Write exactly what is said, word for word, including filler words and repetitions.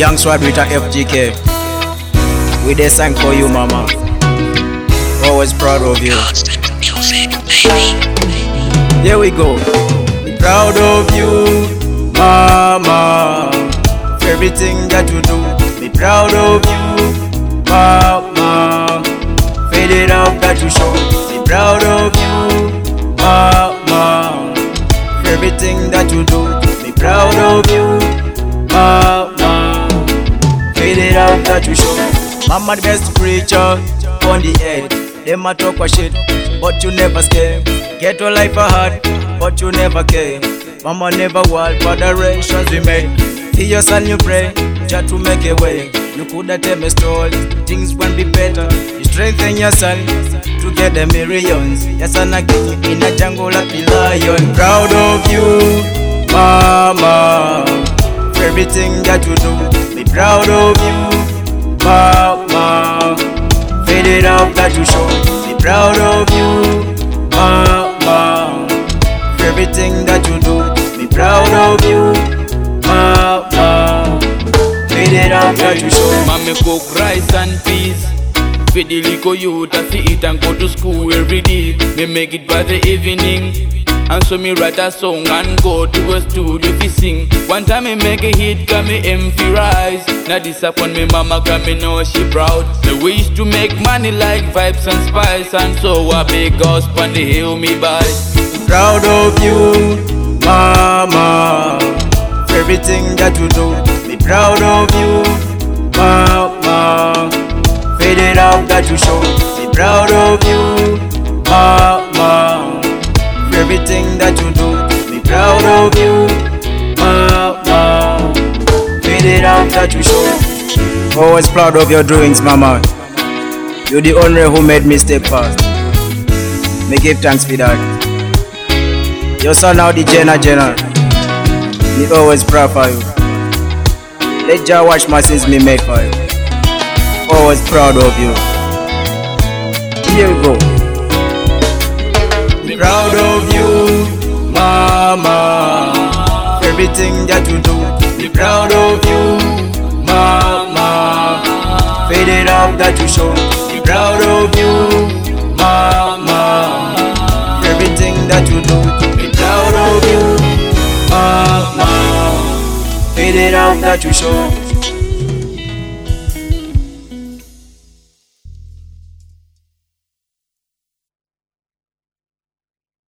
Young Swab with a F G K. We dey sang for you, mama. Always proud of you. Here we go. Be proud of you, mama. For everything that you do. Be proud of you, mama. For the love that you show. Be proud of you, mama. For everything that you do. Be proud of you, mama. For the love that you show. Mama the best creature on the earth. Them a talk a shit, but you never scare. Get your life a hard, but you never care. Mama never want for the rations we made. See your son you pray, just to make a way. You coulda tell me story, things won't be better. You strengthen your son to get the millions. Your son again in a jungle like the lion. Proud of you, mama. For everything that you do, be proud of you, mama. For the love that you show, be proud of you, mama. For everything that you do, be proud of you, mama. For the love that you show. Mommy cook rice and peas. For the little youth I see it and go to school every day. Me make it by the evening. And so me write a song and go to a studio to sing. One time me make a hit, got me empty rise. Now disappoint me mama, got me know she proud. The way used to make money like Vibes and Spice. And so I big house on the hill me buy. Proud of you, mama. For everything that you do. Be proud of you, mama. For the love that you show. Be proud of you, mama. For everything that you do, be proud of you, mama. For the love that you show. Always proud of your doings, mama. You're the only who made me step fast. Me give thanks for that. Your son now the Jenna Jenna. Me always proud for you. Let Jah watch my sins me made for you. Always proud of you. Here we go. Be proud of you, mama. For everything that you do. Be proud of you, mama. For the love that you show. Be proud of you, mama. For everything that you do. Be proud of you, mama. For the love that you show.